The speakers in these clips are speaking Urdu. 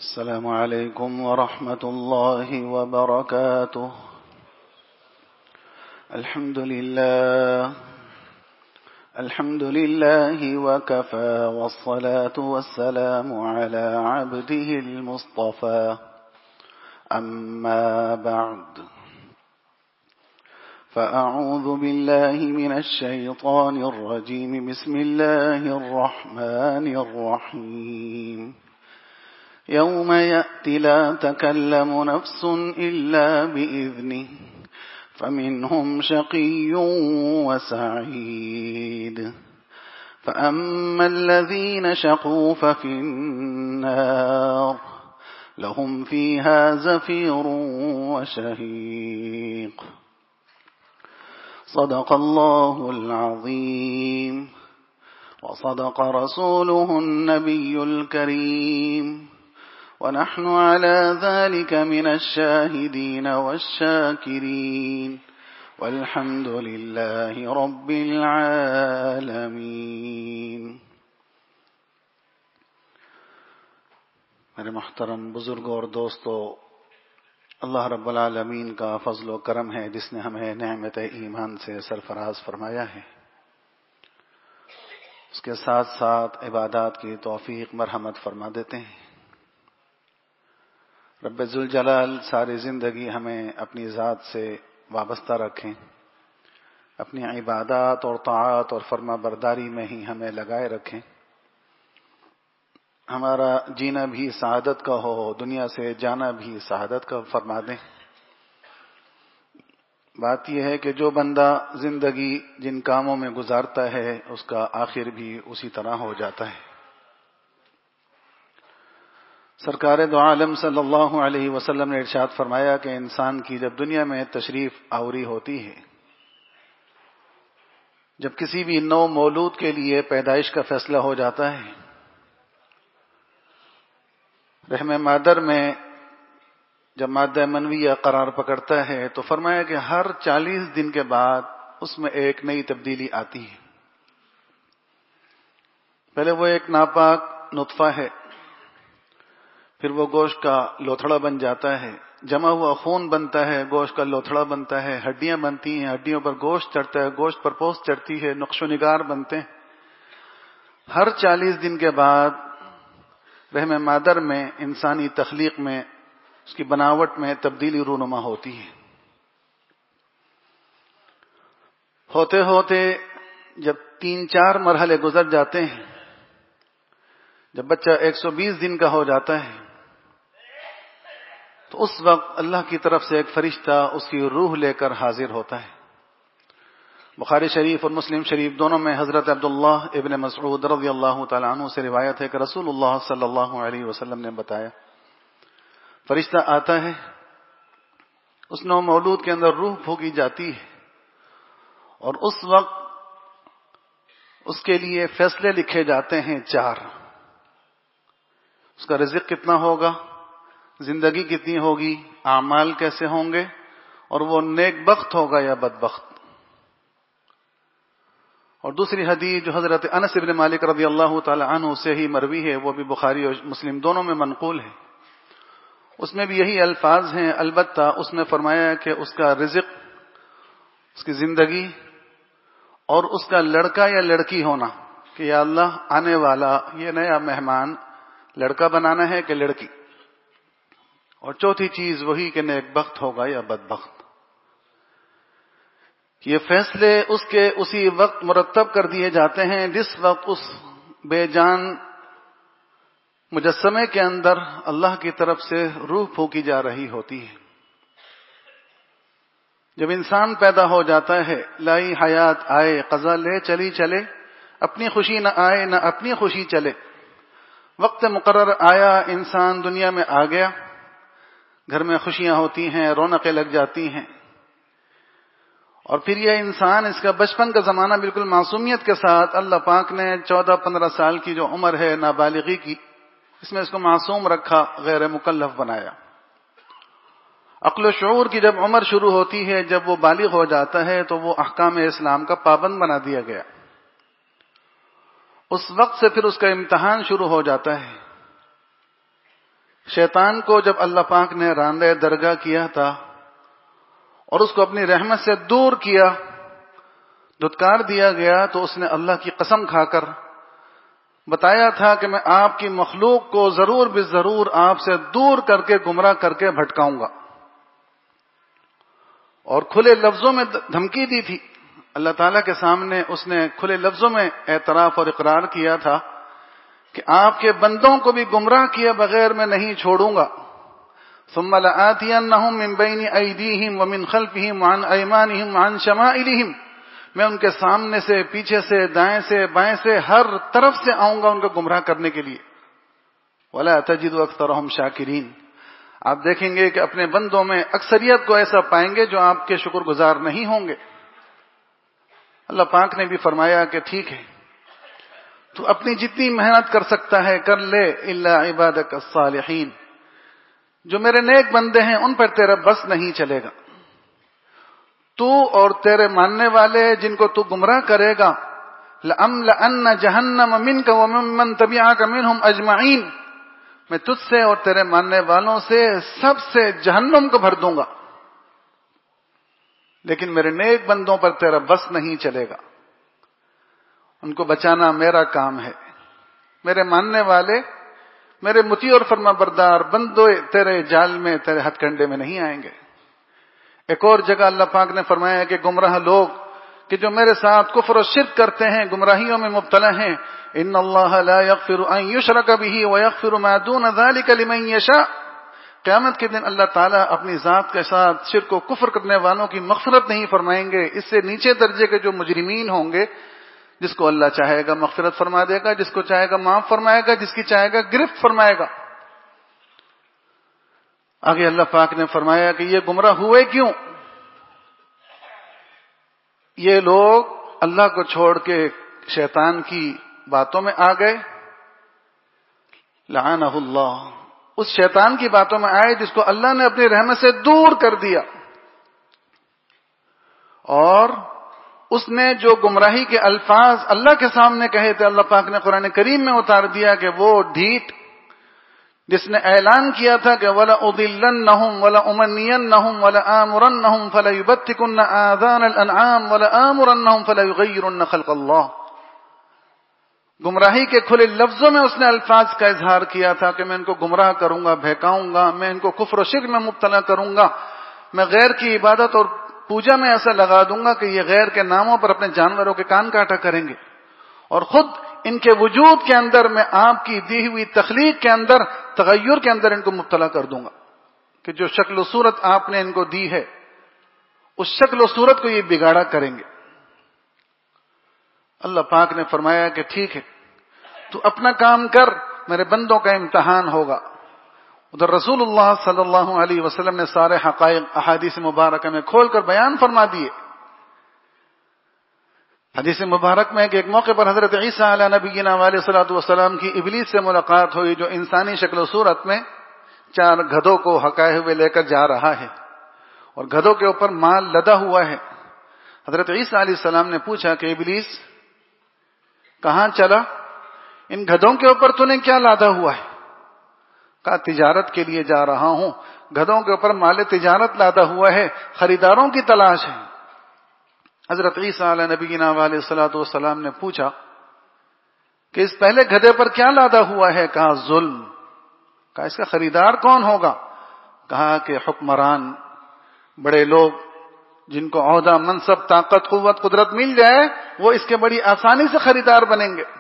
السلام عليكم ورحمة الله وبركاته. الحمد لله وكفى، والصلاة والسلام على عبده المصطفى. أما بعد، فأعوذ بالله من الشيطان الرجيم. بسم الله الرحمن الرحيم. يوم يأتي لا تكلم نفس إلا بإذنه، فمنهم شقي وسعيد. فأما الذين شقوا ففي النار، لهم فيها زفير وشهيق. صدق الله العظيم، وصدق رسوله النبي الكريم، ونحن على ذلك من الشاهدين والشاكرين، والحمد لله رب العالمین. میرے محترم بزرگوں اور دوستو، اللہ رب العالمین کا فضل و کرم ہے جس نے ہمیں نعمت ایمان سے سرفراز فرمایا ہے. اس کے ساتھ ساتھ عبادات کی توفیق مرحمت فرما دیتے ہیں. رب ذوالجلال ساری زندگی ہمیں اپنی ذات سے وابستہ رکھیں، اپنی عبادات اور طاعات اور فرما برداری میں ہی ہمیں لگائے رکھیں. ہمارا جینا بھی سعادت کا ہو، دنیا سے جانا بھی سعادت کا فرما دیں. بات یہ ہے کہ جو بندہ زندگی جن کاموں میں گزارتا ہے اس کا آخر بھی اسی طرح ہو جاتا ہے. سرکار دو عالم صلی اللہ علیہ وسلم نے ارشاد فرمایا کہ انسان کی جب دنیا میں تشریف آوری ہوتی ہے، جب کسی بھی نو مولود کے لیے پیدائش کا فیصلہ ہو جاتا ہے، رحم مادر میں جب مادہ منویہ قرار پکڑتا ہے تو فرمایا کہ ہر 40 دن کے بعد اس میں ایک نئی تبدیلی آتی ہے. پہلے وہ ایک ناپاک نطفہ ہے، پھر وہ گوشت کا لوتھڑا بن جاتا ہے، جمع ہوا خون بنتا ہے، گوشت کا لوتھڑا بنتا ہے، ہڈیاں بنتی ہیں، ہڈیوں پر گوشت چڑھتا ہے، گوشت پر پوست چڑھتی ہے، نقش و نگار بنتے ہیں. ہر 40 دن کے بعد رحم مادر میں انسانی تخلیق میں اس کی بناوٹ میں تبدیلی رونما ہوتی ہے. ہوتے ہوتے جب 3-4 مرحلے گزر جاتے ہیں، جب بچہ 120 دن کا ہو جاتا ہے تو اس وقت اللہ کی طرف سے ایک فرشتہ اس کی روح لے کر حاضر ہوتا ہے. بخاری شریف اور مسلم شریف دونوں میں حضرت عبداللہ ابن مسعود رضی اللہ تعالیٰ عنہ سے روایت ہے کہ رسول اللہ صلی اللہ علیہ وسلم نے بتایا، فرشتہ آتا ہے، اس نو مولود کے اندر روح پھونکی جاتی ہے، اور اس وقت اس کے لیے فیصلے لکھے جاتے ہیں 4. اس کا رزق کتنا ہوگا، زندگی کتنی ہوگی، اعمال کیسے ہوں گے، اور وہ نیک بخت ہوگا یا بدبخت. اور دوسری حدیث جو حضرت انس بن مالک رضی اللہ تعالی عنہ سے ہی مروی ہے، وہ بھی بخاری اور مسلم دونوں میں منقول ہے. اس میں بھی یہی الفاظ ہیں، البتہ اس میں فرمایا کہ اس کا رزق، اس کی زندگی اور اس کا لڑکا یا لڑکی ہونا، کہ یا اللہ آنے والا یہ نیا مہمان لڑکا بنانا ہے کہ لڑکی، اور چوتھی چیز وہی کہ نیک بخت ہوگا یا بدبخت. یہ فیصلے اس کے اسی وقت مرتب کر دیے جاتے ہیں جس وقت اس بے جان مجسمے کے اندر اللہ کی طرف سے روح پھونکی جا رہی ہوتی ہے. جب انسان پیدا ہو جاتا ہے، لائی حیات آئے قضا لے چلی چلے، اپنی خوشی نہ آئے نہ اپنی خوشی چلے. وقت مقرر آیا، انسان دنیا میں آ گیا، گھر میں خوشیاں ہوتی ہیں، رونقیں لگ جاتی ہیں، اور پھر یہ انسان اس کا بچپن کا زمانہ بالکل معصومیت کے ساتھ اللہ پاک نے 14-15 سال کی جو عمر ہے نابالغی کی، اس میں اس کو معصوم رکھا، غیر مکلف بنایا. عقل و شعور کی جب عمر شروع ہوتی ہے، جب وہ بالغ ہو جاتا ہے تو وہ احکام اسلام کا پابند بنا دیا گیا. اس وقت سے پھر اس کا امتحان شروع ہو جاتا ہے. شیطان کو جب اللہ پاک نے راندہ درگاہ کیا تھا اور اس کو اپنی رحمت سے دور کیا، دھتکار دیا گیا، تو اس نے اللہ کی قسم کھا کر بتایا تھا کہ میں آپ کی مخلوق کو ضرور بالضرور آپ سے دور کر کے گمراہ کر کے بھٹکاؤں گا، اور کھلے لفظوں میں دھمکی دی تھی۔ اللہ تعالیٰ کے سامنے اس نے کھلے لفظوں میں اعتراف اور اقرار کیا تھا کہ آپ کے بندوں کو بھی گمراہ کیے بغیر میں نہیں چھوڑوں گا۔ ثم لآتینہم من بین ایدیہم ومن خلفہم وعن ایمانہم وعن شمائلہم، میں ان کے سامنے سے، پیچھے سے، دائیں سے، بائیں سے، ہر طرف سے آؤں گا ان کو گمراہ کرنے کے لیے۔ ولا تجد اکثرہم شاکرین، آپ دیکھیں گے کہ اپنے بندوں میں اکثریت کو ایسا پائیں گے جو آپ کے شکر گزار نہیں ہوں گے۔ اللہ پاک نے بھی فرمایا کہ ٹھیک ہے، تو اپنی جتنی محنت کر سکتا ہے کر لے، الا عبادک الصالحین، جو میرے نیک بندے ہیں ان پر تیرا بس نہیں چلے گا۔ تو اور تیرے ماننے والے جن کو تو گمراہ کرے گا، لَأَمْلَأَنَّ جَهَنَّمَ مِنْكَ وَمِمَّنْ تَبِعَكَ مِنْهُمْ أَجْمَعِينَ، میں تجھ سے اور تیرے ماننے والوں سے سب سے جہنم کو بھر دوں گا، لیکن میرے نیک بندوں پر تیرا بس نہیں چلے گا، ان کو بچانا میرا کام ہے۔ میرے ماننے والے، میرے مطیع اور فرما بردار بندوں تیرے جال میں، تیرے ہتھ کنڈے میں نہیں آئیں گے۔ ایک اور جگہ اللہ پاک نے فرمایا کہ گمراہ لوگ کہ جو میرے ساتھ کفر و شرک کرتے ہیں، گمراہیوں میں مبتلا ہیں، ان اللہ لا یغفر ان یشرک بہ ویغفر ما دون ذلک لمن یشاء، قیامت کے دن اللہ تعالیٰ اپنی ذات کے ساتھ شرک و کفر کرنے والوں کی مغفرت نہیں فرمائیں گے۔ اس سے نیچے درجے کے جو مجرمین ہوں گے، جس کو اللہ چاہے گا مغفرت فرما دے گا، جس کو چاہے گا معاف فرمائے گا، جس کی چاہے گا گرفت فرمائے گا۔ آگے اللہ پاک نے فرمایا کہ یہ گمراہ ہوئے کیوں؟ یہ لوگ اللہ کو چھوڑ کے شیطان کی باتوں میں آ گئے، لعنہ اللہ، اس شیطان کی باتوں میں آئے جس کو اللہ نے اپنی رحمت سے دور کر دیا، اور اس نے جو گمراہی کے الفاظ اللہ کے سامنے کہے تھے، اللہ پاک نے قرآن کریم میں اتار دیا کہ وہ ڈھیٹ جس نے اعلان کیا تھا کہ وَلَأُضِلَّنَّهُمْ وَلَأُمَنِّيَنَّهُمْ وَلَآمُرَنَّهُمْ فَلَيُبَتِّكُنَّ آذَانَ الْأَنْعَامِ وَلَآمُرَنَّهُمْ فَلَيُغَيِّرُنَّ خَلْقَ اللَّهِ، گمراہی کے کھلے لفظوں میں اس نے الفاظ کا اظہار کیا تھا کہ میں ان کو گمراہ کروں گا، بہکاؤں گا، میں ان کو کفر و شرک میں مبتلا کروں گا، میں غیر کی عبادت اور پوجا میں ایسا لگا دوں گا کہ یہ غیر کے ناموں پر اپنے جانوروں کے کان کاٹا کریں گے، اور خود ان کے وجود کے اندر میں آپ کی دی ہوئی تخلیق کے اندر، تغیر کے اندر ان کو مبتلا کر دوں گا، کہ جو شکل و صورت آپ نے ان کو دی ہے اس شکل و صورت کو یہ بگاڑا کریں گے۔ اللہ پاک نے فرمایا کہ ٹھیک ہے، تو اپنا کام کر، میرے بندوں کا امتحان ہوگا۔ ادھر رسول اللہ صلی اللہ علیہ وسلم نے سارے حقائق احادیث مبارکہ میں کھول کر بیان فرما دیے۔ حدیث مبارک میں کہ ایک موقع پر حضرت عیسیٰ علیہ نبینا علیہ الصلوۃ والسلام کی ابلیس سے ملاقات ہوئی، جو انسانی شکل و صورت میں 4 گدھوں کو ہکائے ہوئے لے کر جا رہا ہے، اور گدھوں کے اوپر مال لدا ہوا ہے۔ حضرت عیسیٰ علیہ السلام نے پوچھا کہ ابلیس کہاں چلا؟ ان گدھوں کے اوپر تو نے کیا لادا ہوا ہے؟ کہا تجارت کے لیے جا رہا ہوں، گدھوں کے اوپر مال تجارت لادا ہوا ہے، خریداروں کی تلاش ہے۔ حضرت عیسیٰ علیہ نبینا علیہ الصلوۃ والسلام نے پوچھا کہ اس پہلے گدھے پر کیا لادا ہوا ہے؟ کہا ظلم۔ کہا اس کا خریدار کون ہوگا؟ کہا کہ حکمران، بڑے لوگ جن کو عہدہ، منصب، طاقت، قوت، قدرت مل جائے، وہ اس کے بڑی آسانی سے خریدار بنیں گے۔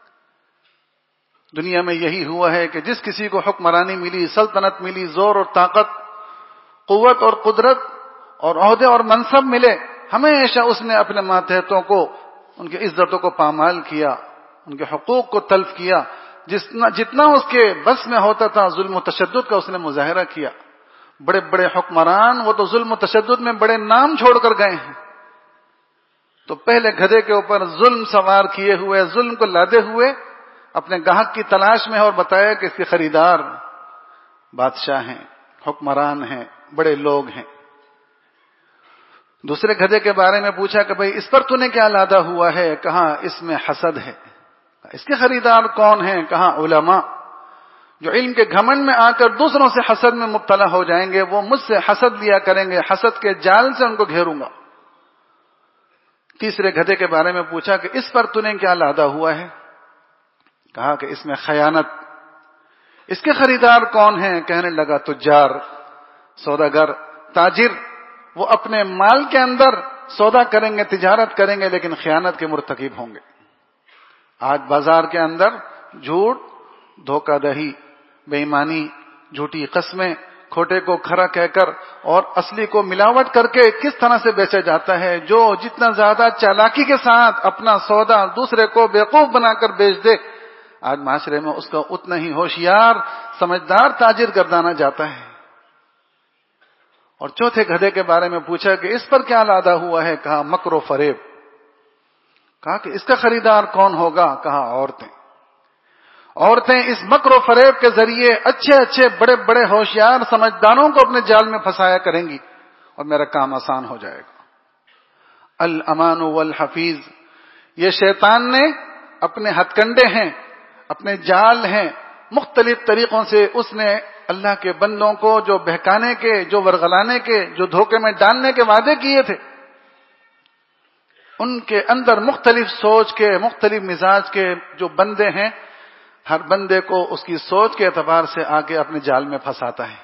دنیا میں یہی ہوا ہے کہ جس کسی کو حکمرانی ملی، سلطنت ملی، زور اور طاقت، قوت اور قدرت اور عہدے اور منصب ملے، ہمیشہ اس نے اپنے ماتحتوں کو، ان کی عزتوں کو پامال کیا، ان کے حقوق کو تلف کیا، جتنا اس کے بس میں ہوتا تھا ظلم و تشدد کا اس نے مظاہرہ کیا۔ بڑے بڑے حکمران وہ تو ظلم و تشدد میں بڑے نام چھوڑ کر گئے ہیں۔ تو پہلے گدھے کے اوپر ظلم سوار کیے ہوئے، ظلم کو لادے ہوئے اپنے گاہک کی تلاش میں، اور بتایا کہ اس کے خریدار بادشاہ ہیں، حکمران ہیں، بڑے لوگ ہیں۔ دوسرے گدھے کے بارے میں پوچھا کہ بھئی اس پر تو نے کیا لادا ہوا ہے؟ کہا اس میں حسد ہے۔ اس کے خریدار کون ہیں؟ کہا علماء، جو علم کے گھمنڈ میں آ کر دوسروں سے حسد میں مبتلا ہو جائیں گے وہ مجھ سے حسد لیا کریں گے، حسد کے جال سے ان کو گھیروں گا۔ تیسرے گدھے کے بارے میں پوچھا کہ اس پر تو نے کیا لادہ ہوا ہے؟ کہا کہ اس میں خیانت۔ اس کے خریدار کون ہیں؟ کہنے لگا تجار، سوداگر، تاجر۔ وہ اپنے مال کے اندر سودا کریں گے، تجارت کریں گے، لیکن خیانت کے مرتکب ہوں گے۔ آج بازار کے اندر جھوٹ، دھوکہ دہی، بے ایمانی، جھوٹی قسمیں، کھوٹے کو کھرا کہہ کر اور اصلی کو ملاوٹ کر کے کس طرح سے بیچا جاتا ہے۔ جو جتنا زیادہ چالاکی کے ساتھ اپنا سودا دوسرے کو بیوقوف بنا کر بیچ دے، آج معاشرے میں اس کو اتنا ہی ہوشیار، سمجھدار تاجر گردانا جاتا ہے۔ اور چوتھے گدھے کے بارے میں پوچھا کہ اس پر کیا لادہ ہوا ہے؟ کہا مکر و فریب۔ کہا کہ اس کا خریدار کون ہوگا؟ کہا عورتیں۔ عورتیں اس مکر و فریب کے ذریعے اچھے اچھے بڑے بڑے ہوشیار سمجھداروں کو اپنے جال میں پھنسایا کریں گی اور میرا کام آسان ہو جائے گا۔ الامان والحفیظ، یہ شیطان نے اپنے ہتھ کنڈے ہیں، اپنے جال ہیں، مختلف طریقوں سے اس نے اللہ کے بندوں کو جو بہکانے کے، جو ورغلانے کے، جو دھوکے میں ڈالنے کے وعدے کیے تھے، ان کے اندر مختلف سوچ کے، مختلف مزاج کے جو بندے ہیں، ہر بندے کو اس کی سوچ کے اعتبار سے آگے اپنے جال میں پھنساتا ہے۔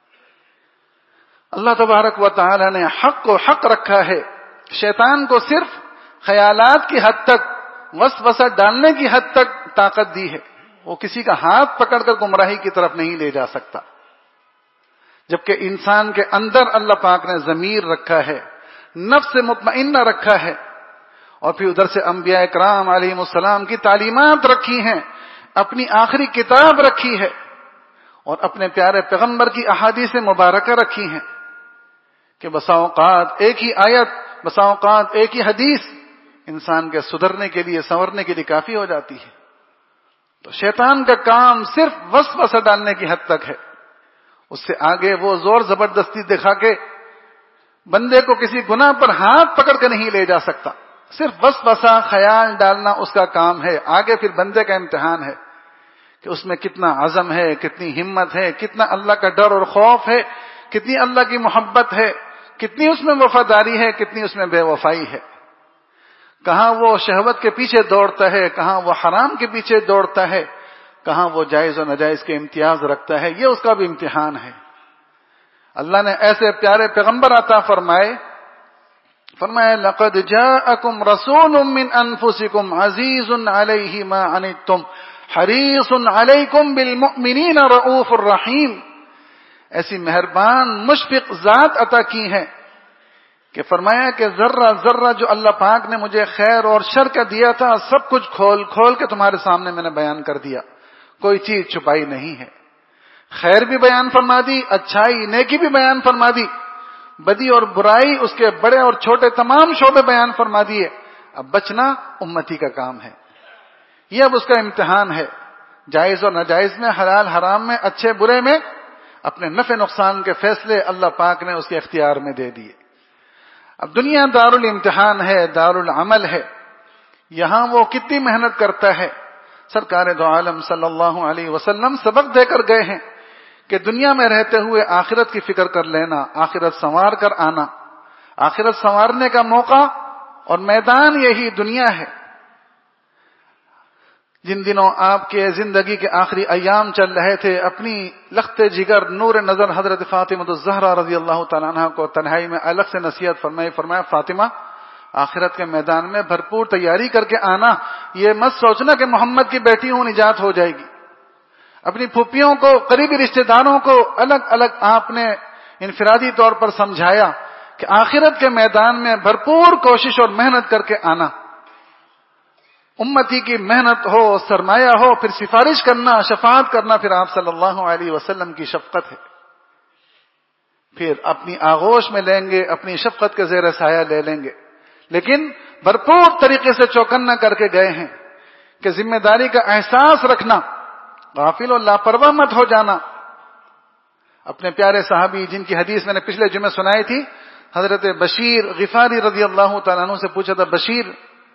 اللہ تبارک و تعالی نے حق کو حق رکھا ہے، شیطان کو صرف خیالات کی حد تک، وسوسہ ڈالنے کی حد تک طاقت دی ہے، وہ کسی کا ہاتھ پکڑ کر گمراہی کی طرف نہیں لے جا سکتا۔ جبکہ انسان کے اندر اللہ پاک نے ضمیر رکھا ہے، نفس مطمئنہ رکھا ہے، اور پھر ادھر سے انبیاء کرام علیہم السلام کی تعلیمات رکھی ہیں، اپنی آخری کتاب رکھی ہے، اور اپنے پیارے پیغمبر کی احادیث مبارکہ رکھی ہیں کہ بسا اوقات ایک ہی آیت، بسا اوقات ایک ہی حدیث انسان کے سدھرنے کے لیے، سنورنے کے لیے کافی ہو جاتی ہے۔ تو شیطان کا کام صرف وسوسہ ڈالنے کی حد تک ہے، اس سے آگے وہ زور زبردستی دکھا کے بندے کو کسی گناہ پر ہاتھ پکڑ کے نہیں لے جا سکتا۔ صرف وسوسہ خیال ڈالنا اس کا کام ہے، آگے پھر بندے کا امتحان ہے کہ اس میں کتنا عزم ہے، کتنی ہمت ہے، کتنا اللہ کا ڈر اور خوف ہے، کتنی اللہ کی محبت ہے، کتنی اس میں وفاداری ہے، کتنی اس میں بے وفائی ہے۔ کہاں وہ شہوت کے پیچھے دوڑتا ہے، کہاں وہ حرام کے پیچھے دوڑتا ہے، کہاں وہ جائز و ناجائز کے امتیاز رکھتا ہے، یہ اس کا بھی امتحان ہے۔ اللہ نے ایسے پیارے پیغمبر عطا فرمائے، فرمایا لقد جاءکم رسول من انفسکم عزیز علیہ ما عنتم حریص علیکم بالمؤمنین رؤوف الرحیم۔ ایسی مہربان مشفق ذات عطا کی ہے کہ فرمایا کہ ذرہ ذرہ جو اللہ پاک نے مجھے خیر اور شر کا دیا تھا، سب کچھ کھول کھول کے تمہارے سامنے میں نے بیان کر دیا، کوئی چیز چھپائی نہیں ہے۔ خیر بھی بیان فرما دی، اچھائی نیکی بھی بیان فرما دی، بدی اور برائی اس کے بڑے اور چھوٹے تمام شعبے بیان فرما دیے۔ اب بچنا امتی کا کام ہے، یہ اب اس کا امتحان ہے۔ جائز اور ناجائز میں، حلال حرام میں، اچھے برے میں اپنے نفع نقصان کے فیصلے اللہ پاک نے اس کے اختیار میں دے دیے۔ اب دنیا دار الامتحان ہے، دار العمل ہے، یہاں وہ کتنی محنت کرتا ہے۔ سرکار دو عالم صلی اللہ علیہ وسلم سبق دے کر گئے ہیں کہ دنیا میں رہتے ہوئے آخرت کی فکر کر لینا، آخرت سنوار کر آنا، آخرت سنوارنے کا موقع اور میدان یہی دنیا ہے۔ جن دنوں آپ کے زندگی کے آخری ایام چل رہے تھے، اپنی لخت جگر نور نظر حضرت فاطمہ الزہرا رضی اللہ تعالیٰ عنہ کو تنہائی میں الگ سے نصیحت فرمایا فاطمہ آخرت کے میدان میں بھرپور تیاری کر کے آنا، یہ مت سوچنا کہ محمد کی بیٹی ہوں نجات ہو جائے گی۔ اپنی پھوپھیوں کو، قریبی رشتہ داروں کو الگ الگ آپ نے انفرادی طور پر سمجھایا کہ آخرت کے میدان میں بھرپور کوشش اور محنت کر کے آنا، امتی کی محنت ہو، سرمایہ ہو، پھر سفارش کرنا، شفاعت کرنا، پھر آپ صلی اللہ علیہ وسلم کی شفقت ہے، پھر اپنی آغوش میں لیں گے، اپنی شفقت کے زیر سایہ لے لیں گے۔ لیکن بھرپور طریقے سے چوکنا کر کے گئے ہیں کہ ذمہ داری کا احساس رکھنا، غافل و لاپرواہ مت ہو جانا۔ اپنے پیارے صحابی جن کی حدیث میں نے پچھلے جمعے سنائی تھی، حضرت بشیر غفاری رضی اللہ تعالیٰ عنہ سے پوچھا تھا، بشیر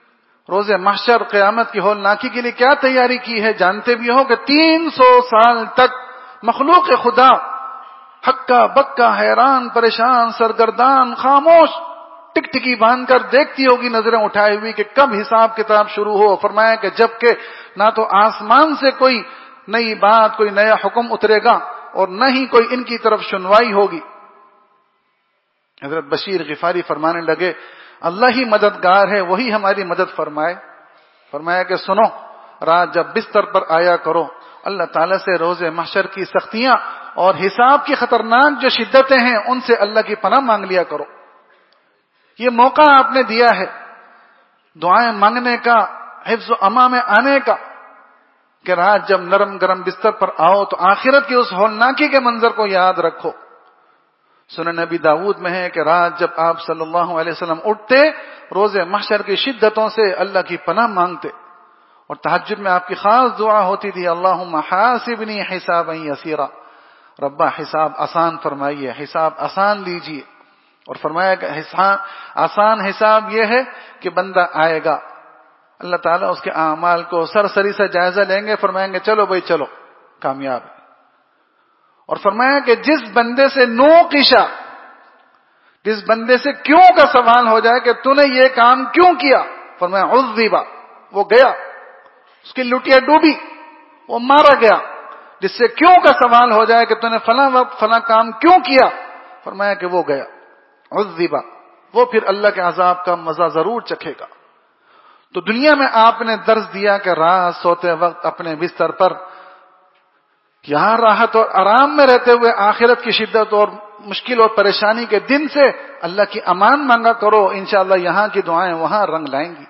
روز محشر قیامت کی ہولناکی کے لیے کیا تیاری کی ہے؟ جانتے بھی ہو کہ 300 سال تک مخلوق خدا ہکا بکا حیران پریشان سرگردان خاموش ٹکٹکی باندھ کر دیکھتی ہوگی نظریں اٹھائے ہوئی کہ کب حساب کتاب شروع ہو. فرمایا کہ جب کہ نہ تو آسمان سے کوئی نئی بات کوئی نیا حکم اترے گا اور نہ ہی کوئی ان کی طرف سنوائی ہوگی. حضرت بشیر غفاری فرمانے لگے اللہ ہی مددگار ہے وہی ہماری مدد فرمائے. فرمایا کہ سنو رات جب بستر پر آیا کرو اللہ تعالیٰ سے روز محشر کی سختیاں اور حساب کی خطرناک جو شدتیں ہیں ان سے اللہ کی پناہ مانگ لیا کرو. یہ موقع آپ نے دیا ہے دعائیں مانگنے کا حفظ و امان میں آنے کا کہ رات جب نرم گرم بستر پر آؤ تو آخرت کی اس ہولناکی کے منظر کو یاد رکھو. سنن نبی داؤد میں ہے کہ رات جب آپ صلی اللہ علیہ وسلم اٹھتے روز محشر کی شدتوں سے اللہ کی پناہ مانگتے اور تہجد میں آپ کی خاص دعا ہوتی تھی اللہم حاسبنی حسابا یسیرا. ربا حساب آسان فرمائیے حساب آسان لیجیے. اور فرمایا کہ آسان حساب یہ ہے کہ بندہ آئے گا اللہ تعالیٰ اس کے اعمال کو سرسری سے جائزہ لیں گے فرمائیں گے چلو بھائی چلو کامیاب ہے. اور فرمایا کہ جس بندے سے نوقشا جس بندے سے کیوں کا سوال ہو جائے کہ تو نے یہ کام کیوں کیا فرمایا عذبا وہ گیا اس کی لٹیا ڈوبی وہ مارا گیا. جس سے کیوں کا سوال ہو جائے کہ تو نے فلاں وقت فلاں کام کیوں کیا فرمایا کہ وہ گیا عذبا وہ پھر اللہ کے عذاب کا مزہ ضرور چکھے گا. تو دنیا میں آپ نے درس دیا کہ رات سوتے وقت اپنے بستر پر یہاں راحت اور آرام میں رہتے ہوئے آخرت کی شدت اور مشکل اور پریشانی کے دن سے اللہ کی امان مانگا کرو انشاءاللہ یہاں کی دعائیں وہاں رنگ لائیں گی.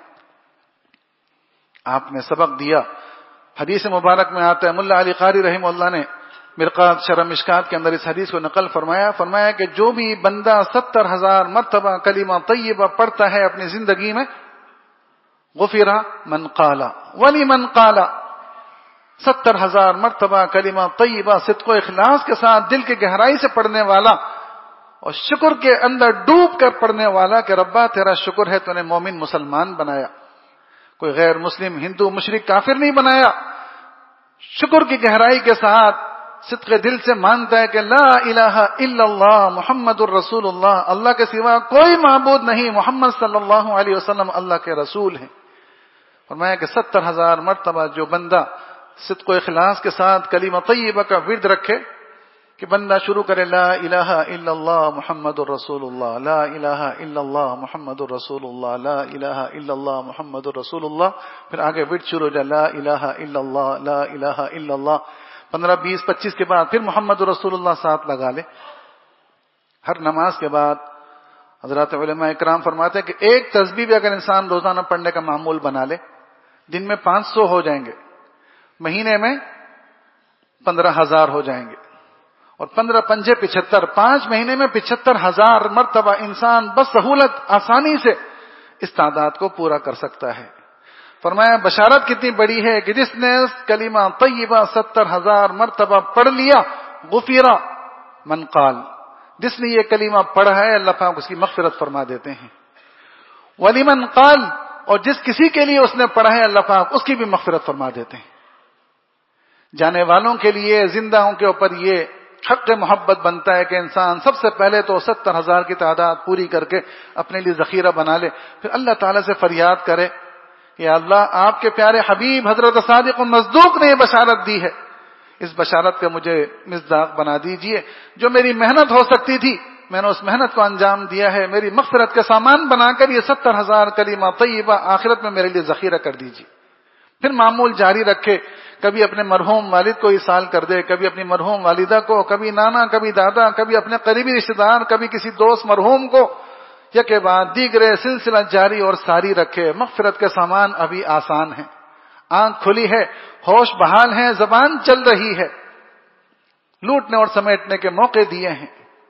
آپ نے سبق دیا حدیث مبارک میں آتا ہے ملا علی قاری رحمہ اللہ نے مرقات شرح مشکات کے اندر اس حدیث کو نقل فرمایا کہ جو بھی بندہ 70,000 مرتبہ کلمہ طیبہ پڑھتا ہے اپنی زندگی میں غفر من قال ولمن قال 70,000 مرتبہ کلمہ طیبہ صدق و اخلاص کے ساتھ دل کی گہرائی سے پڑھنے والا اور شکر کے اندر ڈوب کر پڑھنے والا کہ ربا تیرا شکر ہے تو نے مومن مسلمان بنایا کوئی غیر مسلم ہندو مشرک کافر نہیں بنایا. شکر کی گہرائی کے ساتھ صدق دل سے مانتا ہے کہ لا الہ الا اللہ محمد الرسول اللہ اللہ کے سوا کوئی معبود نہیں محمد صلی اللہ علیہ وسلم اللہ کے رسول ہیں. فرمایا کہ 70,000 مرتبہ جو بندہ صدق و اخلاص کے ساتھ کلمہ طیبہ کا ورد رکھے کہ بندہ شروع کرے لا الہ الا اللہ محمد الرسول اللہ لا الہ الا اللہ محمد الرسول اللہ لا الہ الا اللہ محمد الرسول اللہ پھر آگے ورد شروع ہو جائے لا الہ الا اللہ لا الہ الا اللہ 15 20 25 کے بعد پھر محمد رسول اللہ ساتھ لگا لے. ہر نماز کے بعد حضرات علماء اکرام فرماتے ہیں کہ ایک تسبیح بھی اگر انسان روزانہ پڑھنے کا معمول بنا لے دن میں 500 ہو جائیں گے مہینے میں 15,000 ہو جائیں گے اور 15 پنجے 75 5 مہینے میں 75,000 مرتبہ انسان بس سہولت آسانی سے اس تعداد کو پورا کر سکتا ہے. فرمایا بشارت کتنی بڑی ہے کہ جس نے اس کلمہ طیبہ 70,000 مرتبہ پڑھ لیا غفرا من قال جس نے یہ کلمہ پڑھا ہے اللہ پاک اس کی مغفرت فرما دیتے ہیں. ولمن قال اور جس کسی کے لیے اس نے پڑھا ہے اللہ پاک اس کی بھی مغفرت فرما دیتے ہیں. جانے والوں کے لیے زندہوں کے اوپر یہ حق محبت بنتا ہے کہ انسان سب سے پہلے تو 70,000 کی تعداد پوری کر کے اپنے لیے ذخیرہ بنا لے پھر اللہ تعالیٰ سے فریاد کرے یا اللہ آپ کے پیارے حبیب حضرت صادق المصدوق نے یہ بشارت دی ہے اس بشارت کا مجھے مصداق بنا دیجئے جو میری محنت ہو سکتی تھی میں نے اس محنت کو انجام دیا ہے میری مغفرت کا سامان بنا کر یہ 70,000 کلمہ طیبہ آخرت میں میرے لیے ذخیرہ کر دیجئے. پھر معمول جاری رکھے کبھی اپنے مرحوم والد کو اصال کر دے کبھی اپنی مرحوم والدہ کو کبھی نانا کبھی دادا کبھی اپنے قریبی رشتہ دار کبھی کسی دوست مرحوم کو یکے بعد دیگرے سلسلہ جاری اور ساری رکھے. مغفرت کے سامان ابھی آسان ہے آنکھ کھلی ہے ہوش بحال ہے زبان چل رہی ہے لوٹنے اور سمیٹنے کے موقع دیے ہیں.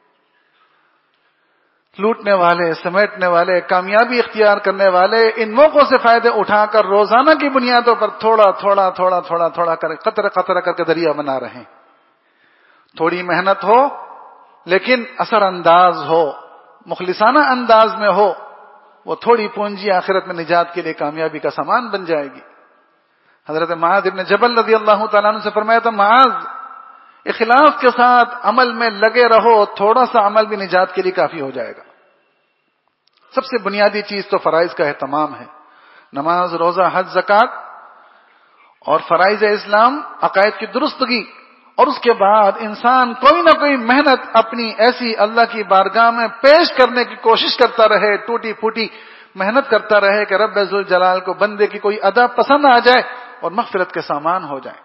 لوٹنے والے سمیٹنے والے کامیابی اختیار کرنے والے ان موقعوں سے فائدے اٹھا کر روزانہ کی بنیادوں پر تھوڑا تھوڑا تھوڑا تھوڑا تھوڑا کر قطرہ قطرہ کر کے دریا بنا رہے ہیں. تھوڑی محنت ہو لیکن اثر انداز ہو مخلصانہ انداز میں ہو وہ تھوڑی پونجی آخرت میں نجات کے لیے کامیابی کا سامان بن جائے گی۔ حضرت معاذ ابن جبل رضی اللہ تعالیٰ عنہ سے فرمایا تھا، معاذ اخلاص کے ساتھ عمل میں لگے رہو، تھوڑا سا عمل بھی نجات کے لیے کافی ہو جائے گا۔ سب سے بنیادی چیز تو فرائض کا اہتمام ہے، نماز، روزہ، حج، زکوٰۃ اور فرائض اسلام، عقائد کی درستگی، اور اس کے بعد انسان کوئی نہ کوئی محنت اپنی ایسی اللہ کی بارگاہ میں پیش کرنے کی کوشش کرتا رہے، ٹوٹی پھوٹی محنت کرتا رہے کہ رب ذوالجلال کو بندے کی کوئی ادا پسند آ جائے اور مغفرت کے سامان ہو جائے۔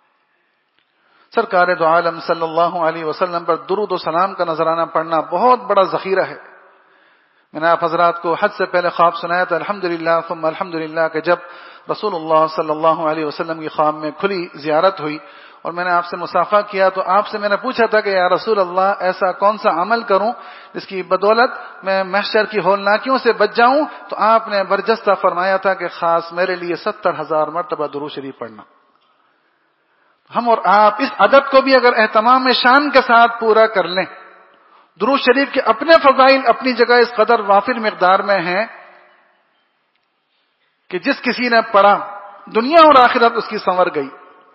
سرکار دو عالم صلی اللہ علیہ وسلم پر درود و سلام کا نذرانہ پڑھنا بہت بڑا ذخیرہ ہے۔ میں نے آپ حضرات کو حج سے پہلے خواب سنایا تھا، الحمدللہ ثم الحمدللہ، کہ جب رسول اللہ صلی اللہ علیہ وسلم کی خواب میں کھلی زیارت ہوئی اور میں نے آپ سے مصافحہ کیا تو آپ سے میں نے پوچھا تھا کہ یا رسول اللہ ایسا کون سا عمل کروں جس کی بدولت میں محشر کی ہولناکیوں سے بچ جاؤں، تو آپ نے برجستہ فرمایا تھا کہ خاص میرے لیے 70,000 مرتبہ درود شریف پڑھنا۔ ہم اور آپ اس عدد کو بھی اگر اہتمام شان کے ساتھ پورا کر لیں، درود شریف کے اپنے فضائل اپنی جگہ اس قدر وافر مقدار میں ہیں کہ جس کسی نے پڑھا دنیا اور آخرت اس کی سنور گئی۔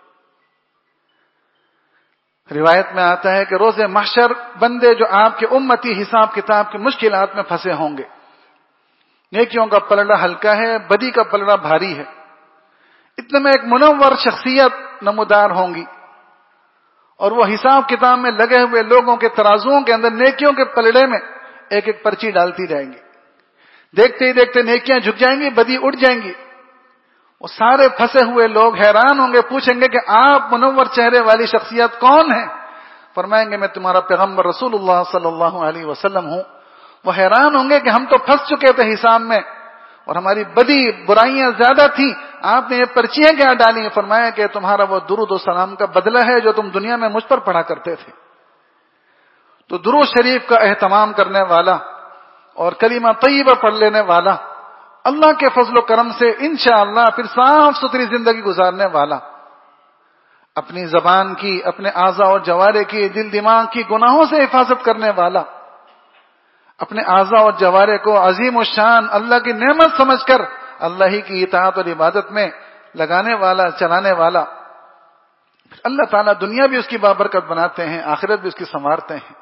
روایت میں آتا ہے کہ روز محشر بندے جو آپ کے امتی حساب کتاب کی مشکلات میں پھنسے ہوں گے، نیکیوں کا پلڑا ہلکا ہے، بدی کا پلڑا بھاری ہے، اتنے میں ایک منور شخصیت نمودار ہوں گی اور وہ حساب کتاب میں لگے ہوئے لوگوں کے ترازوؤں کے اندر نیکیوں کے پلڑے میں ایک ایک پرچی ڈالتی جائیں گی۔ دیکھتے ہی دیکھتے نیکیاں جھک جائیں گی، بدی اٹھ جائیں گی۔ وہ سارے پھنسے ہوئے لوگ حیران ہوں گے، پوچھیں گے کہ آپ منور چہرے والی شخصیت کون ہیں؟ فرمائیں گے میں تمہارا پیغمبر رسول اللہ صلی اللہ علیہ وسلم ہوں۔ وہ حیران ہوں گے کہ ہم تو پھنس چکے تھے حساب میں اور ہماری بدی برائیاں زیادہ تھیں، آپ نے یہ پرچیاں کیا ڈالی؟ فرمایا کہ تمہارا وہ درود و سلام کا بدلہ ہے جو تم دنیا میں مجھ پر پڑھا کرتے تھے۔ تو درود شریف کا اہتمام کرنے والا اور کلمہ طیبہ پڑھ لینے والا اللہ کے فضل و کرم سے انشاءاللہ پھر صاف ستھری زندگی گزارنے والا، اپنی زبان کی، اپنے اعضاء اور جوارح کی، دل دماغ کی گناہوں سے حفاظت کرنے والا، اپنے اعضاء اور جوارح کو عظیم الشان اللہ کی نعمت سمجھ کر اللہ ہی کی اطاعت اور عبادت میں لگانے والا، چلانے والا، اللہ تعالیٰ دنیا بھی اس کی بابرکت بناتے ہیں، آخرت بھی اس کی سنوارتے ہیں۔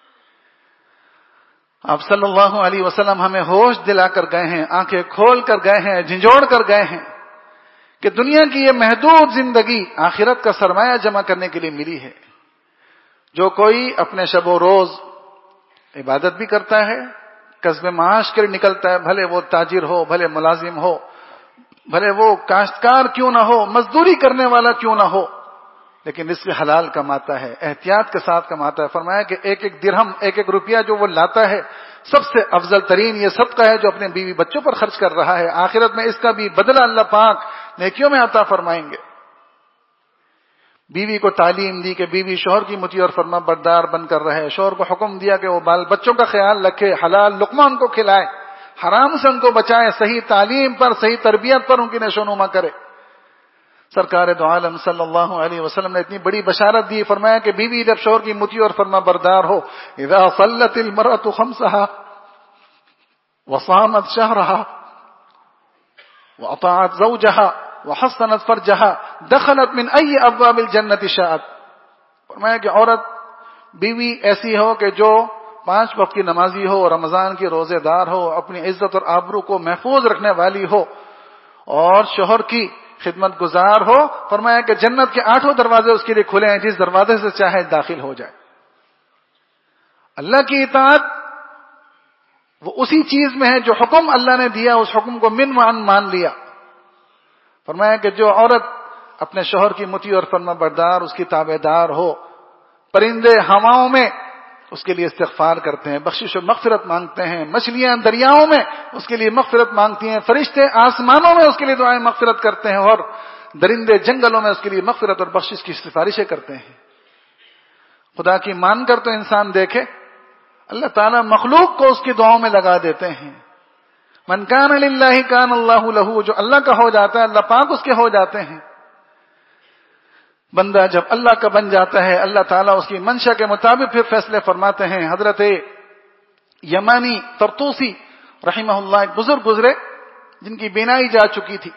آپ صلی اللہ علیہ وسلم ہمیں ہوش دلا کر گئے ہیں، آنکھیں کھول کر گئے ہیں، جھنجھوڑ کر گئے ہیں کہ دنیا کی یہ محدود زندگی آخرت کا سرمایہ جمع کرنے کے لیے ملی ہے۔ جو کوئی اپنے شب و روز عبادت بھی کرتا ہے، کسب معاش کے لیے نکلتا ہے، بھلے وہ تاجر ہو، بھلے ملازم ہو، بھلے وہ کاشتکار کیوں نہ ہو، مزدوری کرنے والا کیوں نہ ہو، لیکن رزق حلال کماتا ہے، احتیاط کے ساتھ کماتا ہے۔ فرمایا کہ ایک ایک درہم، ایک ایک روپیہ جو وہ لاتا ہے سب سے افضل ترین یہ صدقہ ہے جو اپنے بیوی بچوں پر خرچ کر رہا ہے، آخرت میں اس کا بھی بدلہ اللہ پاک نیکیوں میں عطا فرمائیں گے۔ بیوی کو تعلیم دی کہ بیوی شوہر کی مطیع اور فرما بردار بن کر رہے، شوہر کو حکم دیا کہ وہ بال بچوں کا خیال رکھے، حلال لقمہ ان کو کھلائے، حرام سے ان کو بچائے، صحیح تعلیم پر، صحیح تربیت پر ان کی نشوونما کرے۔ سرکار دو عالم صلی اللہ علیہ وسلم نے اتنی بڑی بشارت دی، فرمایا کہ بیوی جب شوہر کی مطیع اور فرما بردار ہو، اذا صلت المرأة خمسها وصامت شهرها واطاعت زوجها وحصنت فرجها دخلت من اي ابواب الجنة شاءت۔ فرمایا کہ عورت بیوی ایسی ہو کہ جو 5 وقت کی نمازی ہو، رمضان کی روزے دار ہو، اپنی عزت اور آبرو کو محفوظ رکھنے والی ہو اور شوہر کی خدمت گزار ہو۔ فرمایا کہ جنت کے 8 دروازے اس کے لیے کھلے ہیں، جس دروازے سے چاہے داخل ہو جائے۔ اللہ کی اطاعت وہ اسی چیز میں ہے جو حکم اللہ نے دیا، اس حکم کو من وعن مان لیا۔ فرمایا کہ جو عورت اپنے شوہر کی مطیع اور فرما بردار، اس کی تابعدار ہو، پرندے ہواؤں میں اس کے لیے استغفار کرتے ہیں، بخشش و مغفرت مانگتے ہیں، مچھلیاں دریاؤں میں اس کے لیے مغفرت مانگتی ہیں، فرشتے آسمانوں میں اس کے لیے دعائیں مغفرت کرتے ہیں اور درندے جنگلوں میں اس کے لیے مغفرت اور بخشش کی سفارشیں کرتے ہیں۔ خدا کی مان کر تو انسان دیکھے، اللہ تعالیٰ مخلوق کو اس کی دعاؤں میں لگا دیتے ہیں۔ من کان للہ کان اللہ لہ، جو اللہ کا ہو جاتا ہے اللہ پاک اس کے ہو جاتے ہیں۔ بندہ جب اللہ کا بن جاتا ہے اللہ تعالیٰ اس کی منشا کے مطابق پھر فیصلے فرماتے ہیں۔ حضرت یمانی طرطوسی رحمہ اللہ ایک بزرگ گزرے جن کی بینائی جا چکی تھی.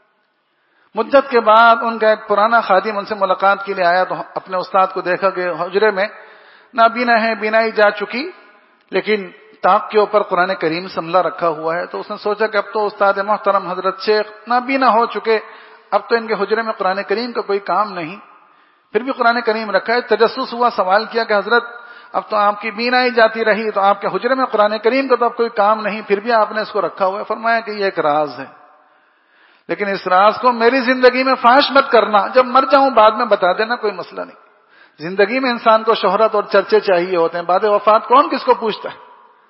مدت کے بعد ان کا ایک پرانا خادم ان سے ملاقات کے لیے آیا تو اپنے استاد کو دیکھا کہ حجرے میں نابینا ہے, بینائی جا چکی, لیکن طاق کے اوپر قرآن کریم سنبھلا رکھا ہوا ہے. تو اس نے سوچا کہ اب تو استاد محترم حضرت شیخ نابینا ہو چکے, اب تو ان کے حجرے میں قرآن کریم کا کوئی کام نہیں, پھر بھی قرآن کریم رکھا ہے. تجسس ہوا, سوال کیا کہ حضرت اب تو آپ کی بینائی جاتی رہی تو آپ کے حجرے میں قرآن کریم کا تو اب کوئی کام نہیں, پھر بھی آپ نے اس کو رکھا ہوا ہے. فرمایا کہ یہ ایک راز ہے, لیکن اس راز کو میری زندگی میں فاش مت کرنا, جب مر جاؤں بعد میں بتا دینا, کوئی مسئلہ نہیں. زندگی میں انسان کو شہرت اور چرچے چاہیے ہوتے ہیں, بعد وفات کون کس کو پوچھتا ہے.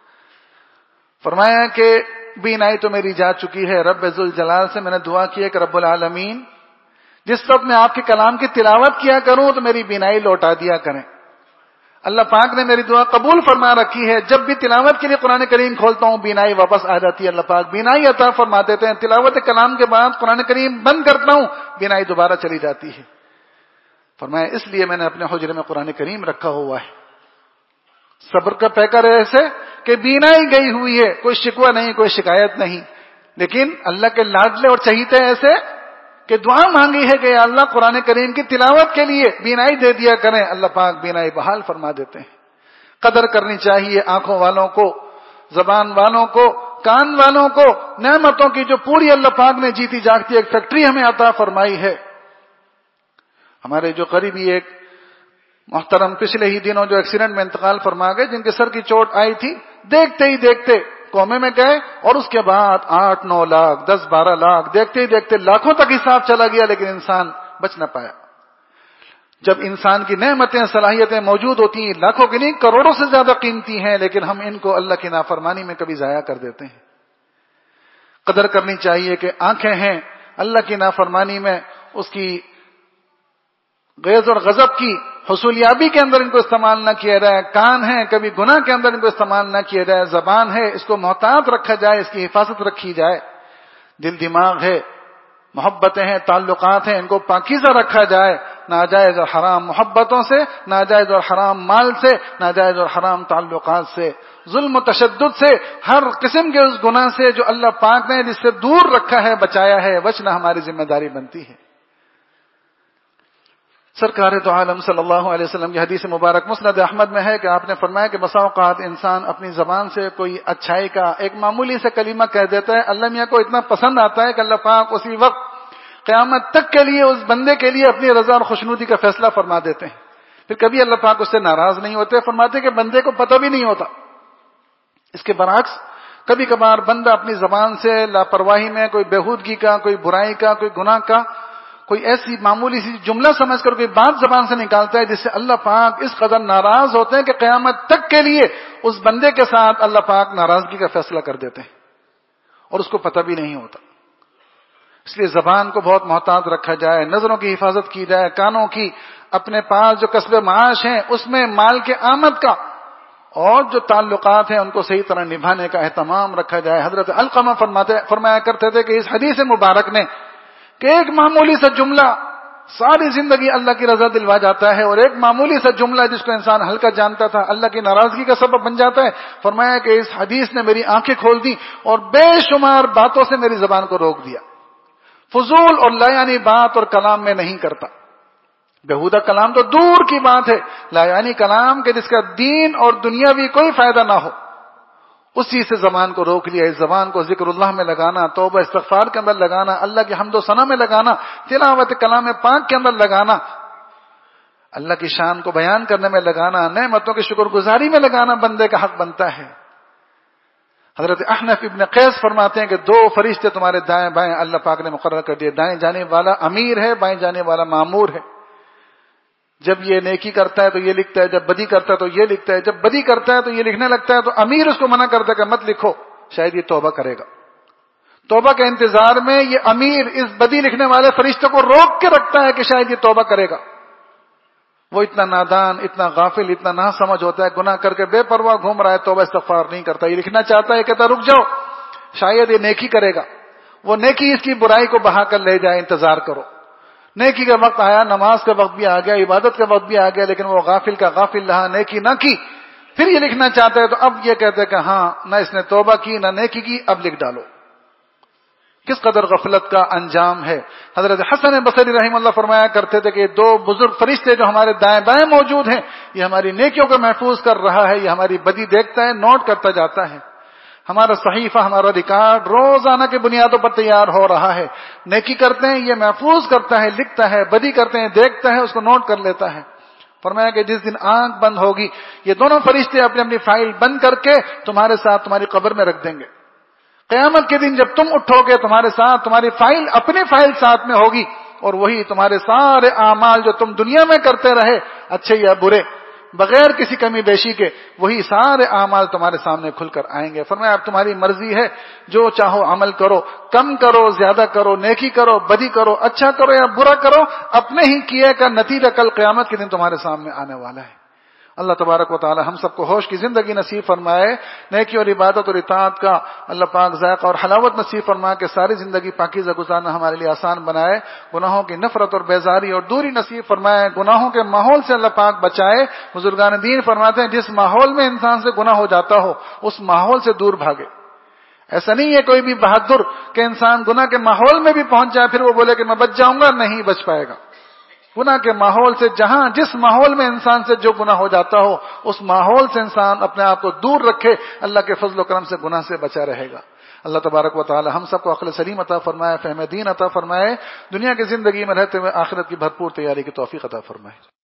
فرمایا کہ بینائی تو میری جا چکی ہے, رب ذوالجلال سے میں نے دعا کی ہے کہ رب العالمین جس وقت میں آپ کے کلام کی تلاوت کیا کروں تو میری بینائی لوٹا دیا کریں. اللہ پاک نے میری دعا قبول فرما رکھی ہے, جب بھی تلاوت کے لیے قرآن کریم کھولتا ہوں بینائی واپس آ جاتی ہے. اللہ پاک بینائی عطا فرما دیتے ہیں. تلاوت کلام کے بعد قرآن کریم بند کرتا ہوں, بینائی دوبارہ چلی جاتی ہے. فرمایا اس لیے میں نے اپنے حجرے میں قرآن کریم رکھا ہوا ہے. صبر کا پیکر ایسے کہ بینائی گئی ہوئی ہے, کوئی شکوہ نہیں, کوئی شکایت نہیں, لیکن اللہ کے لاڈلے اور چہیتے ایسے کہ دعا مانگی ہے کہ یا اللہ قرآن کریم کی تلاوت کے لیے بینائی دے دیا کریں. اللہ پاک بینائی بحال فرما دیتے ہیں. قدر کرنی چاہیے آنکھوں والوں کو, زبان والوں کو, کان والوں کو, نعمتوں کی جو پوری اللہ پاک نے جیتی جاگتی ایک فیکٹری ہمیں عطا فرمائی ہے. ہمارے جو قریبی ایک محترم پچھلے ہی دنوں جو ایکسیڈنٹ میں انتقال فرما گئے, جن کے سر کی چوٹ آئی تھی, دیکھتے ہی دیکھتے کومے میں گئے, اور اس کے بعد 8-9 لاکھ 10-12 لاکھ دیکھتے ہی دیکھتے لاکھوں تک حساب چلا گیا, لیکن انسان بچ نہ پایا. جب انسان کی نعمتیں صلاحیتیں موجود ہوتی ہیں, لاکھوں کی نہیں کروڑوں سے زیادہ قیمتی ہیں, لیکن ہم ان کو اللہ کی نافرمانی میں کبھی ضائع کر دیتے ہیں. قدر کرنی چاہیے کہ آنکھیں ہیں, اللہ کی نافرمانی میں اس کی غیظ اور غضب کی حصولیابی کے اندر ان کو استعمال نہ کیا جائے. کان ہیں, کبھی گناہ کے اندر ان کو استعمال نہ کیا جائے. زبان ہے, اس کو محتاط رکھا جائے, اس کی حفاظت رکھی جائے. دل دماغ ہے, محبتیں ہیں, تعلقات ہیں, ان کو پاکیزہ رکھا جائے. ناجائز اور حرام محبتوں سے, ناجائز اور حرام مال سے, ناجائز اور حرام تعلقات سے, ظلم و تشدد سے, ہر قسم کے اس گناہ سے جو اللہ پاک نے جس سے دور رکھا ہے, بچایا ہے, بچنا ہماری ذمہ داری بنتی ہے. سرکار تو عالم صلی اللہ علیہ وسلم کی حدیث مبارک مسند احمد میں ہے کہ آپ نے فرمایا کہ بسا اوقات انسان اپنی زبان سے کوئی اچھائی کا ایک معمولی سے کلمہ کہہ دیتا ہے, اللہ میاں کو اتنا پسند آتا ہے کہ اللہ پاک اسی وقت قیامت تک کے لیے اس بندے کے لیے اپنی رضا اور خوشنودی کا فیصلہ فرما دیتے ہیں. پھر کبھی اللہ پاک اس سے ناراض نہیں ہوتے, فرماتے کہ بندے کو پتہ بھی نہیں ہوتا. اس کے برعکس کبھی کبھار بندہ اپنی زبان سے لاپرواہی میں کوئی بےہودگی کا, کوئی برائی کا, کوئی گناہ کا کوئی ایسی معمولی سی جملہ سمجھ کر کوئی بات زبان سے نکالتا ہے جس سے اللہ پاک اس قدر ناراض ہوتے ہیں کہ قیامت تک کے لیے اس بندے کے ساتھ اللہ پاک ناراضگی کا فیصلہ کر دیتے ہیں, اور اس کو پتہ بھی نہیں ہوتا. اس لیے زبان کو بہت محتاط رکھا جائے, نظروں کی حفاظت کی جائے, کانوں کی, اپنے پاس جو کسب معاش ہیں اس میں مال کے آمد کا اور جو تعلقات ہیں ان کو صحیح طرح نبھانے کا اہتمام رکھا جائے. حضرت علقمہ فرمایا کرتے تھے کہ اس حدیث مبارک نے کہ ایک معمولی سا جملہ ساری زندگی اللہ کی رضا دلوا جاتا ہے, اور ایک معمولی سا جملہ جس کو انسان ہلکا جانتا تھا اللہ کی ناراضگی کا سبب بن جاتا ہے. فرمایا کہ اس حدیث نے میری آنکھیں کھول دی اور بے شمار باتوں سے میری زبان کو روک دیا. فضول اور لایانی بات اور کلام میں نہیں کرتا. بےہودہ کلام تو دور کی بات ہے, لایانی کلام کہ جس کا دین اور دنیاوی کوئی فائدہ نہ ہو, اس چیز سے زبان کو روک لیا. اس زبان کو ذکر اللہ میں لگانا, توبہ استغفار کے اندر لگانا, اللہ کی حمد و ثنا میں لگانا, تلاوت کلام پاک کے اندر لگانا, اللہ کی شان کو بیان کرنے میں لگانا, نعمتوں کی شکر گزاری میں لگانا بندے کا حق بنتا ہے. حضرت احنف ابن قیس فرماتے ہیں کہ 2 فرشتے تمہارے دائیں بائیں اللہ پاک نے مقرر کر دیے. دائیں جانے والا امیر ہے, بائیں جانے والا مامور ہے. جب یہ نیکی کرتا ہے تو یہ لکھتا ہے, جب بدی کرتا ہے تو یہ لکھتا ہے, جب بدی کرتا ہے تو یہ لکھنے لگتا ہے. تو امیر اس کو منع کرتا ہے کہ مت لکھو, شاید یہ توبہ کرے گا. توبہ کے انتظار میں یہ امیر اس بدی لکھنے والے فرشتے کو روک کے رکھتا ہے کہ شاید یہ توبہ کرے گا. وہ اتنا نادان, اتنا غافل, اتنا نہ سمجھ ہوتا ہے, گناہ کر کے بے پرواہ گھوم رہا ہے, توبہ استغفار نہیں کرتا. یہ لکھنا چاہتا ہے, کہتا رک جاؤ, شاید یہ نیکی کرے گا. وہ نیکی اس کی برائی کو بہا کر لے جائے, انتظار کرو. نیکی کا وقت آیا, نماز کا وقت بھی آ گیا, عبادت کا وقت بھی آ گیا, لیکن وہ غافل کا غافل رہا, نیکی نہ کی. پھر یہ لکھنا چاہتے ہیں تو اب یہ کہتے ہیں کہ ہاں نہ اس نے توبہ کی نہ نیکی کی، اب لکھ ڈالو۔ کس قدر غفلت کا انجام ہے۔ حضرت حسن بصری رحمہ اللہ فرمایا کرتے تھے کہ دو بزرگ فرشتے جو ہمارے دائیں بائیں موجود ہیں، یہ ہماری نیکیوں کو محفوظ کر رہا ہے، یہ ہماری بدی دیکھتا ہے، نوٹ کرتا جاتا ہے۔ ہمارا صحیفہ، ہمارا ریکارڈ روزانہ کی بنیادوں پر تیار ہو رہا ہے۔ نیکی کرتے ہیں یہ محفوظ کرتا ہے، لکھتا ہے، بدی کرتے ہیں دیکھتا ہے، اس کو نوٹ کر لیتا ہے۔ فرمایا کہ جس دن آنکھ بند ہوگی یہ دونوں فرشتے اپنی اپنی فائل بند کر کے تمہارے ساتھ تمہاری قبر میں رکھ دیں گے۔ قیامت کے دن جب تم اٹھو گے تمہارے ساتھ تمہاری فائل، اپنی فائل ساتھ میں ہوگی، اور وہی تمہارے سارے اعمال جو تم دنیا میں کرتے رہے، اچھے یا برے، بغیر کسی کمی بیشی کے، وہی سارے اعمال تمہارے سامنے کھل کر آئیں گے۔ فرمایا اب تمہاری مرضی ہے، جو چاہو عمل کرو، کم کرو، زیادہ کرو، نیکی کرو، بدی کرو، اچھا کرو یا برا کرو، اپنے ہی کیے کا نتیجہ کل قیامت کے دن تمہارے سامنے آنے والا ہے۔ اللہ تبارک و تعالی ہم سب کو ہوش کی زندگی نصیب فرمائے، نیکی اور عبادت اور اطاعت کا اللہ پاک ذائقہ اور حلاوت نصیب فرمائے کہ ساری زندگی پاکیزہ گزارنا ہمارے لیے آسان بنائے، گناہوں کی نفرت اور بیزاری اور دوری نصیب فرمائے، گناہوں کے ماحول سے اللہ پاک بچائے۔ بزرگان دین فرماتے ہیں جس ماحول میں انسان سے گناہ ہو جاتا ہو اس ماحول سے دور بھاگے۔ ایسا نہیں ہے کوئی بھی بہادر کہ انسان گناہ کے ماحول میں بھی پہنچ جائے پھر وہ بولے کہ میں بچ جاؤں گا، نہیں بچ پائے گا۔ گناہ کے ماحول سے، جہاں جس ماحول میں انسان سے جو گناہ ہو جاتا ہو اس ماحول سے انسان اپنے آپ کو دور رکھے، اللہ کے فضل و کرم سے گناہ سے بچا رہے گا۔ اللہ تبارک و تعالی ہم سب کو عقل سلیم عطا فرمائے، فہم دین عطا فرمائے، دنیا کی زندگی میں رہتے ہوئے آخرت کی بھرپور تیاری کی توفیق عطا فرمائے۔